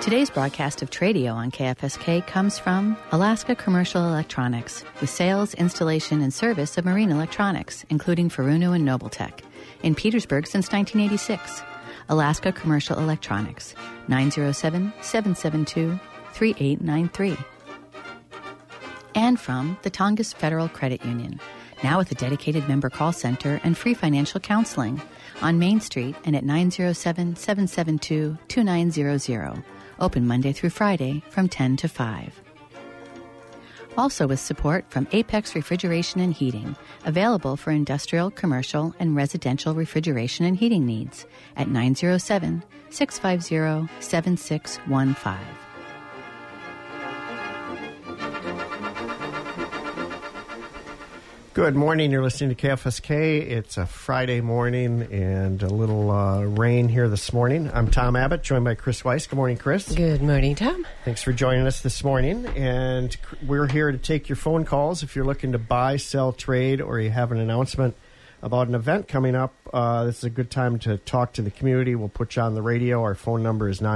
Today's broadcast of Tradio on KFSK comes from Alaska Commercial Electronics, with sales, installation, and service of marine electronics, including Furuno and Nobletech, in Petersburg since 1986. Alaska Commercial Electronics, 907-772-3893. And from the Tongass Federal Credit Union, now with a dedicated member call center and free financial counseling on Main Street and at 907-772-2900. Open Monday through Friday from 10 to 5. Also with support from Apex Refrigeration and Heating, available for industrial, commercial, and residential refrigeration and heating needs at 907-650-7615. Good morning. You're listening to KFSK. It's a Friday morning and a little rain here this morning. I'm Tom Abbott, joined by Chris Weiss. Good morning, Chris. Good morning, Tom. Thanks for joining us this morning. And we're here to take your phone calls if you're looking to buy, sell, trade, or you have an announcement about an event coming up. This is a good time to talk to the community. We'll put you on the radio. Our phone number is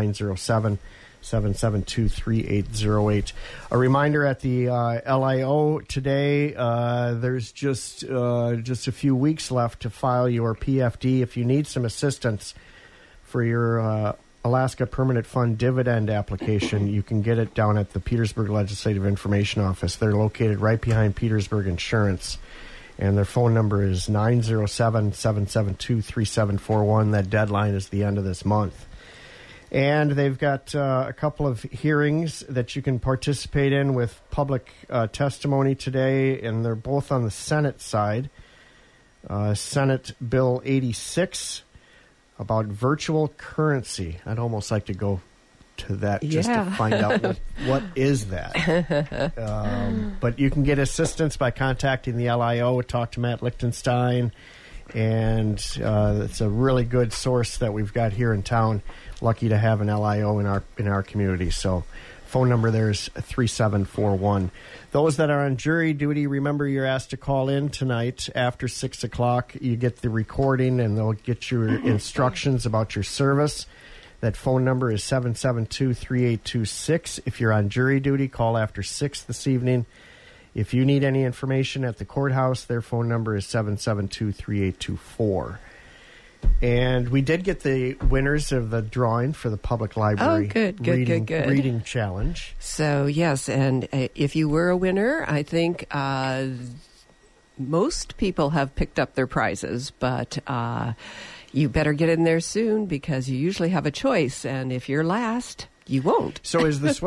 907-772-3808. A reminder at the LIO today, there's just a few weeks left to file your PFD. If you need some assistance for your Alaska Permanent Fund dividend application, you can get it down at the Petersburg Legislative Information Office. They're located right behind Petersburg Insurance, and their phone number is 907-772-3741. That deadline is the end of this month. And they've got a couple of hearings that you can participate in with public testimony today, and they're both on the Senate side. Senate Bill 86 about virtual currency. I'd almost like to go to that just to find out what is that. But you can get assistance by contacting the LIO, talk to Matt Lichtenstein, and it's a really good source that we've got here in town. Lucky to have an LIO in our community. So phone number there is 3741. Those that are on jury duty, remember you're asked to call in tonight after 6 o'clock. You get the recording, and they'll get your instructions about your service. That phone number is 772-3826. If you're on jury duty, call after 6 this evening. If you need any information at the courthouse, their phone number is 772-3824. And we did get the winners of the drawing for the Public Library Reading Challenge. So, yes, and if you were a winner, I think most people have picked up their prizes, but you better get in there soon because you usually have a choice, and if you're last, you won't. So is the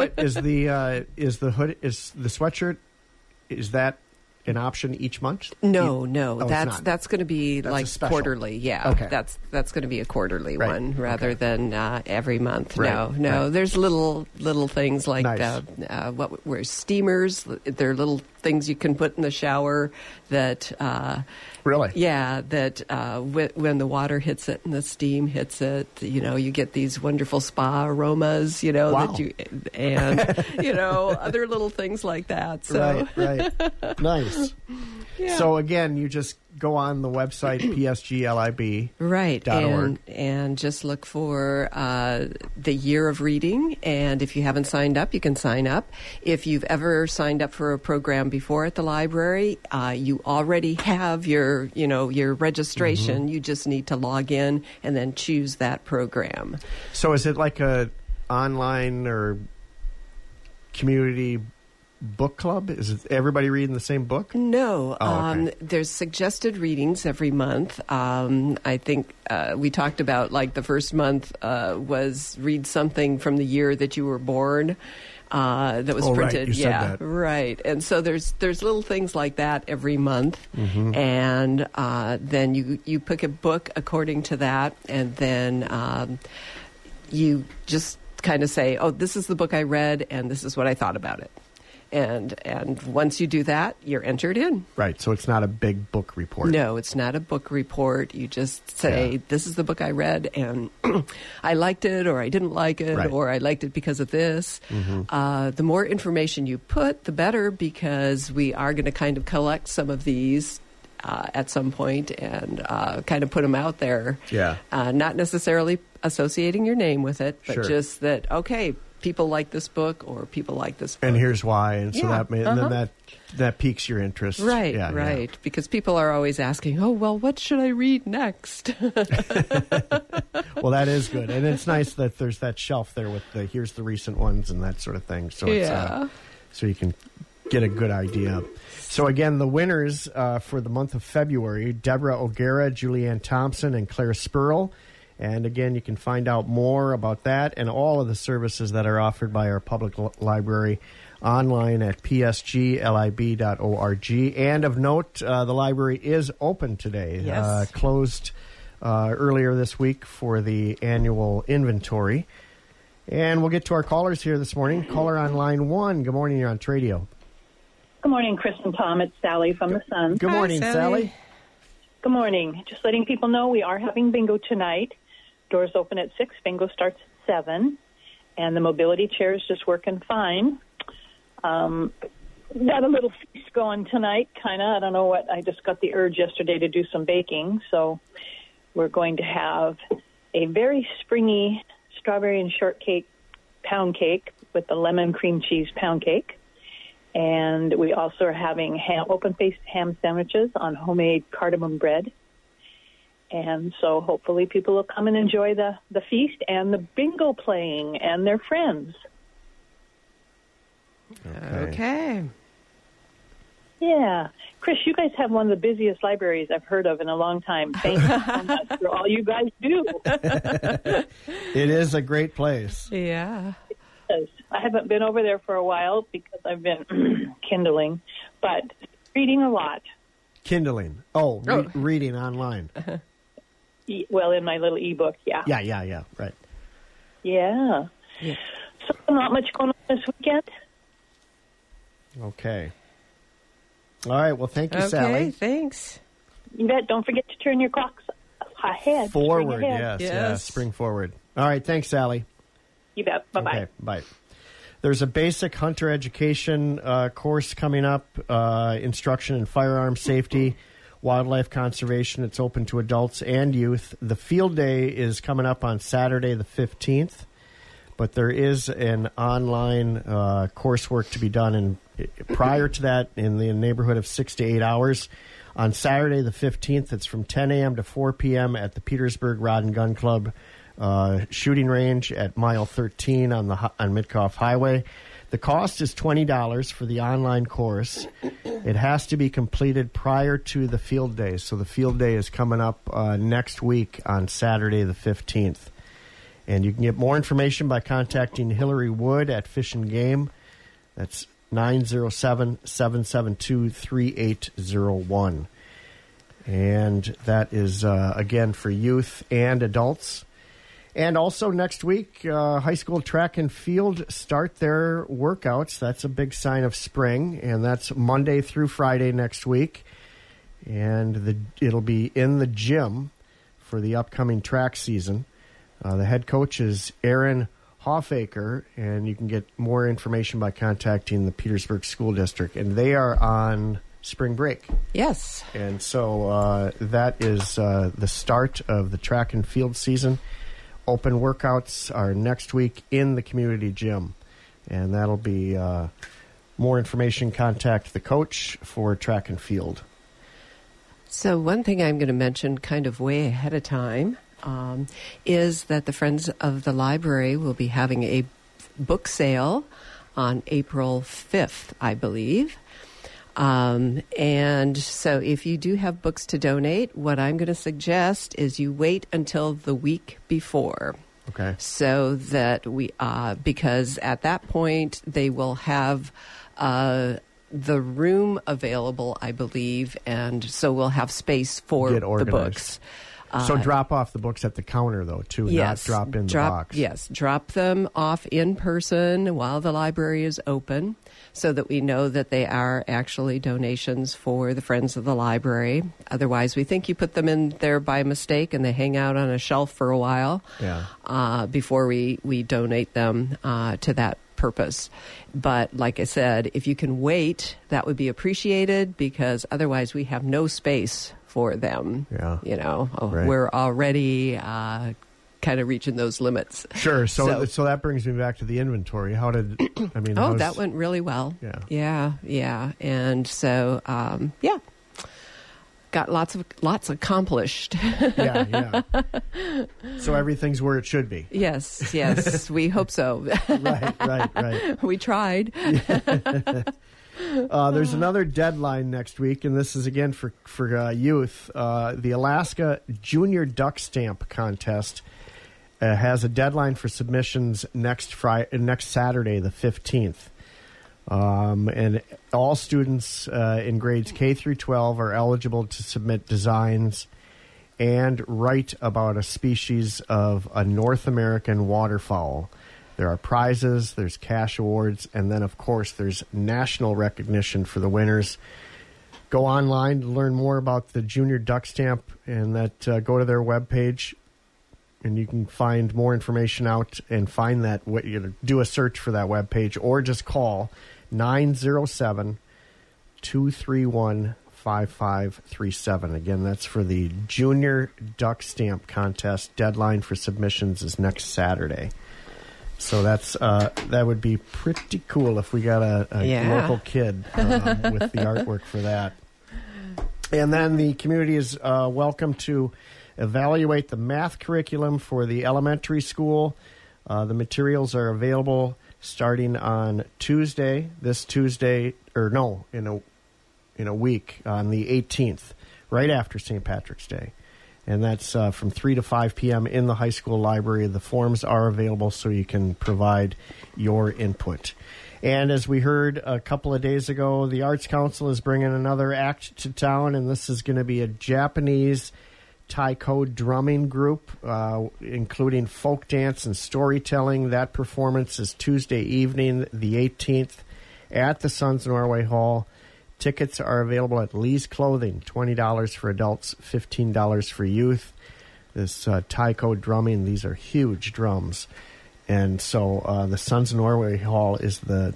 sweatshirt, is that an option each month? No, Oh, that's going to be that's like quarterly. Yeah, okay. That's going to be a quarterly one rather than every month. Right. No. There's little things like nice. Where steamers. They're little things you can put in the shower that. Really? Yeah, that when the water hits it and the steam hits it, you get these wonderful spa aromas, wow. Other little things like that. So. Right. Nice. Yeah. So, again, you just go on the website, psglib.org. Right, and just look for the year of reading, and if you haven't signed up, you can sign up. If you've ever signed up for a program before at the library, you already have your registration. Mm-hmm. You just need to log in and then choose that program. So is it like a online or community book club? Is it everybody reading the same book? No. Oh, okay. There's suggested readings every month. I think we talked about, like, the first month was read something from the year that you were born. That was printed. Right. You said that. Right. And so there's little things like that every month. Mm-hmm. And then you pick a book according to that, and then you just kind of say, oh, this is the book I read, and this is what I thought about it. And once you do that, you're entered in. Right, so it's not a big book report. No, it's not a book report. You just say, this is the book I read, and I liked it, or I didn't like it, right. or I liked it because of this. Mm-hmm. The more information you put, the better, because we are going to kind of collect some of these at some point and kind of put them out there. Yeah. Not necessarily associating your name with it, but sure. just that, okay, people like this book or people like this book. And here's why. And so Yeah. and then that piques your interest. Right, Yeah, right. Because people are always asking, oh, well, what should I read next? Well, that is good. And it's nice that there's that shelf there with here's the recent ones and that sort of thing. So it's, so you can get a good idea. So again, the winners for the month of February, Deborah O'Gara, Julianne Thompson, and Claire Spurl. And again, you can find out more about that and all of the services that are offered by our public library online at psglib.org. And of note, the library is open today. Yes. Closed earlier this week for the annual inventory. And we'll get to our callers here this morning. Caller on line 1. Good morning. You're on Tradio. Good morning, Chris and Tom. It's Sally from the Sun. Good morning, Hi, Sally. Good morning. Just letting people know we are having bingo tonight. Doors open at 6. Bingo starts at 7. And the mobility chair is just working fine. Got a little feast going tonight, kind of. I don't know what. I just got the urge yesterday to do some baking. So we're going to have a very springy strawberry and shortcake pound cake with the lemon cream cheese pound cake. And we also are having open-faced ham sandwiches on homemade cardamom bread. And so hopefully people will come and enjoy the feast and the bingo playing and their friends. Okay. Yeah. Chris, you guys have one of the busiest libraries I've heard of in a long time. Thank you so much for all you guys do. It is a great place. Yeah. I haven't been over there for a while because I've been kindling, but reading a lot. Kindling. Reading online. Well, in my little ebook, yeah. Yeah. Right. Yeah. So not much going on this weekend? Okay. All right. Well, thank you, Okay, Sally. thanks. You bet. Don't forget to turn your clocks ahead. Forward, Spring ahead. yes. Spring forward. All right. Thanks, Sally. You bet. Bye-bye. Okay, bye. There's a basic hunter education course coming up, instruction in firearm safety, wildlife conservation. It's open to adults and youth. The field day is coming up on Saturday the 15th, but there is an online coursework to be done prior to that in the neighborhood of 6 to 8 hours. On Saturday the 15th, it's from 10 a.m. to 4 p.m. at the Petersburg Rod and Gun Club shooting range at mile 13 on Midcoff Highway. The cost is $20 for the online course. It has to be completed prior to the field day. So the field day is coming up next week on Saturday the 15th. And you can get more information by contacting Hillary Wood at Fish and Game. That's 907-772-3801. And that is, again, for youth and adults. And also next week, high school track and field start their workouts. That's a big sign of spring, and that's Monday through Friday next week. And it'll be in the gym for the upcoming track season. The head coach is Aaron Hoffaker, and you can get more information by contacting the Petersburg School District. And they are on spring break. Yes. And so that is the start of the track and field season. Open workouts are next week in the community gym, and that'll be more information. Contact the coach for track and field. So one thing I'm going to mention kind of way ahead of time is that the Friends of the Library will be having a book sale on April 5th, I believe. And so if you do have books to donate, what I'm going to suggest is you wait until the week before. Okay. So that because at that point they will have the room available, I believe, and so we'll have space for the books. So drop off the books at the counter, though, too, yes, not drop in the box. Yes, drop them off in person while the library is open so that we know that they are actually donations for the Friends of the Library. Otherwise, we think you put them in there by mistake and they hang out on a shelf for a while before we donate them to that purpose. But like I said, if you can wait, that would be appreciated because otherwise we have no space for them. Yeah. You know, Right. we're already kind of reaching those limits. Sure. So that brings me back to the inventory. How did that went really well. Yeah. And so got lots accomplished. Yeah. So everything's where it should be. Yes, we hope so. Right. We tried. There's another deadline next week, and this is again for youth. The Alaska Junior Duck Stamp Contest has a deadline for submissions next Saturday, the 15th. And all students in grades K through 12 are eligible to submit designs and write about a species of a North American waterfowl. There are prizes, there's cash awards, and then, of course, there's national recognition for the winners. Go online to learn more about the Junior Duck Stamp, and go to their webpage, and you can find more information out and find that. Do a search for that webpage, or just call 907-231-5537. Again, that's for the Junior Duck Stamp Contest. Deadline for submissions is next Saturday. So that would be pretty cool if we got a local kid with the artwork for that. And then the community is welcome to evaluate the math curriculum for the elementary school. The materials are available starting on in a week, on the 18th, right after St. Patrick's Day. And that's from 3 to 5 p.m. in the high school library. The forms are available so you can provide your input. And as we heard a couple of days ago, the Arts Council is bringing another act to town, and this is going to be a Japanese taiko drumming group, including folk dance and storytelling. That performance is Tuesday evening, the 18th, at the Sons Norway Hall. Tickets are available at Lee's Clothing, $20 for adults, $15 for youth. This taiko drumming, these are huge drums. And so the Sons Norway Hall is the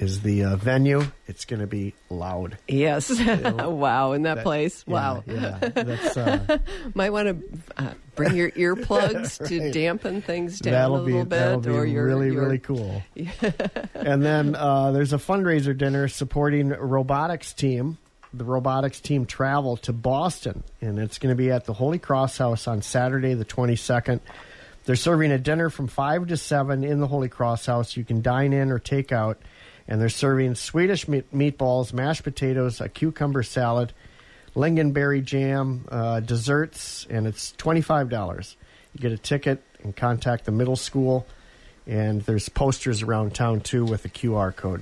venue. It's going to be loud. Yes. Wow, in that place. Wow. Yeah. That's, might want to bring your earplugs to dampen things down a little bit. That'll be really cool. Yeah. And then there's a fundraiser dinner supporting robotics team. The robotics team travel to Boston, and it's going to be at the Holy Cross House on Saturday, the 22nd. They're serving a dinner from 5 to 7 in the Holy Cross House. You can dine in or take out. And they're serving Swedish meatballs, mashed potatoes, a cucumber salad, lingonberry jam, desserts, and it's $25. You get a ticket and contact the middle school, and there's posters around town, too, with a QR code.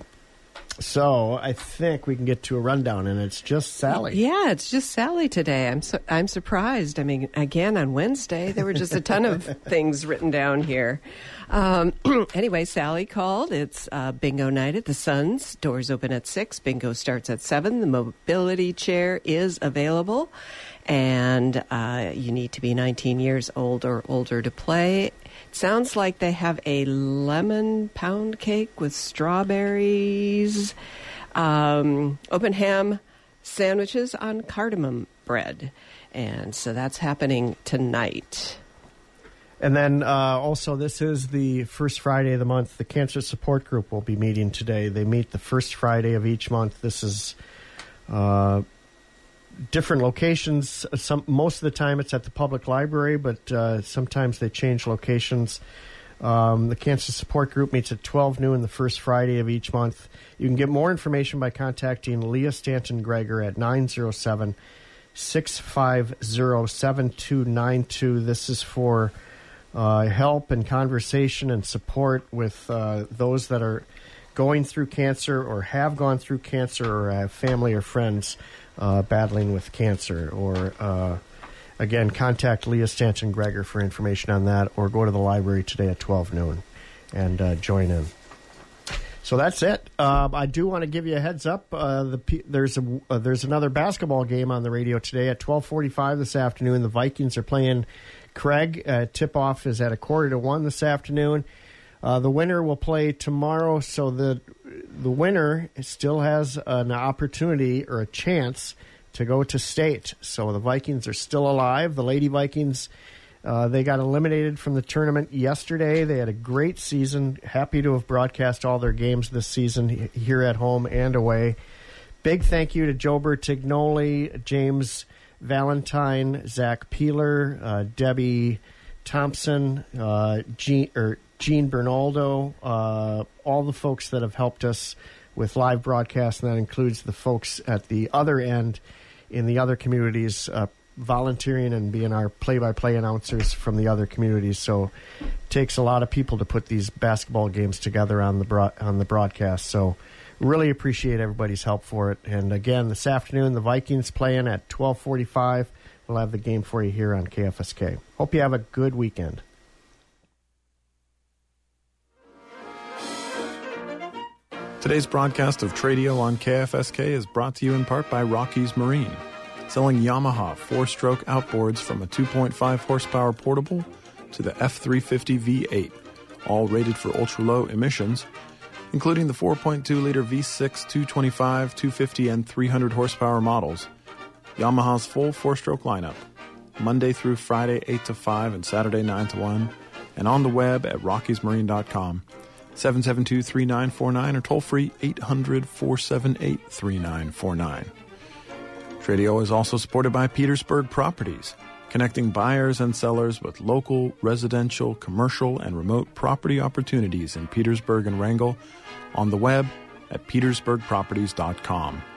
So I think we can get to a rundown, and it's just Sally. Yeah, it's just Sally today. I'm surprised. I mean, again, on Wednesday, there were just a ton of things written down here. Anyway, Sally called. It's bingo night at the Suns. Doors open at 6. Bingo starts at 7. The mobility chair is available, and you need to be 19 years old or older to play. Sounds like they have a lemon pound cake with strawberries, open ham sandwiches on cardamom bread. And so that's happening tonight. And then also, this is the first Friday of the month. The Cancer Support Group will be meeting today. They meet the first Friday of each month. This is different locations. Most of the time it's at the public library, but sometimes they change locations. The Cancer Support Group meets at 12 noon the first Friday of each month. You can get more information by contacting Leah Stanton-Greger at 907-650-7292. This is for help and conversation and support with those that are going through cancer or have gone through cancer or have family or friends battling with cancer. Or, again, contact Leah Stanton-Greger for information on that, or go to the library today at 12 noon and join in. So that's it. I do want to give you a heads up. There's another basketball game on the radio today at 12:45 this afternoon. The Vikings are playing Craig. Tip-off is at 1:45 this afternoon. The winner will play tomorrow, so the winner still has an opportunity or a chance to go to state. So the Vikings are still alive. The Lady Vikings They got eliminated from the tournament yesterday. They had a great season. Happy to have broadcast all their games this season here at home and away. Big thank you to Joe Bertignoli, James Valentine, Zach Peeler, Debbie Thompson, Gene Bernaldo, all the folks that have helped us with live broadcasts, and that includes the folks at the other end in the other communities, volunteering and being our play-by-play announcers from the other communities. So it takes a lot of people to put these basketball games together on the broadcast. So really appreciate everybody's help for it. And again, this afternoon, the Vikings playing at 12:45. We'll have the game for you here on KFSK. Hope you have a good weekend. Today's broadcast of Tradio on KFSK is brought to you in part by Rockies Marine, selling Yamaha 4-stroke outboards from a 2.5 horsepower portable to the F350 V8, all rated for ultra-low emissions, including the 4.2-liter V6 225, 250, and 300 horsepower models. Yamaha's full 4-stroke lineup, Monday through Friday 8 to 5 and Saturday 9 to 1, and on the web at rockiesmarine.com. 772-3949 or toll-free 800-478-3949. Tradio is also supported by Petersburg Properties, connecting buyers and sellers with local, residential, commercial, and remote property opportunities in Petersburg and Wrangell, on the web at petersburgproperties.com.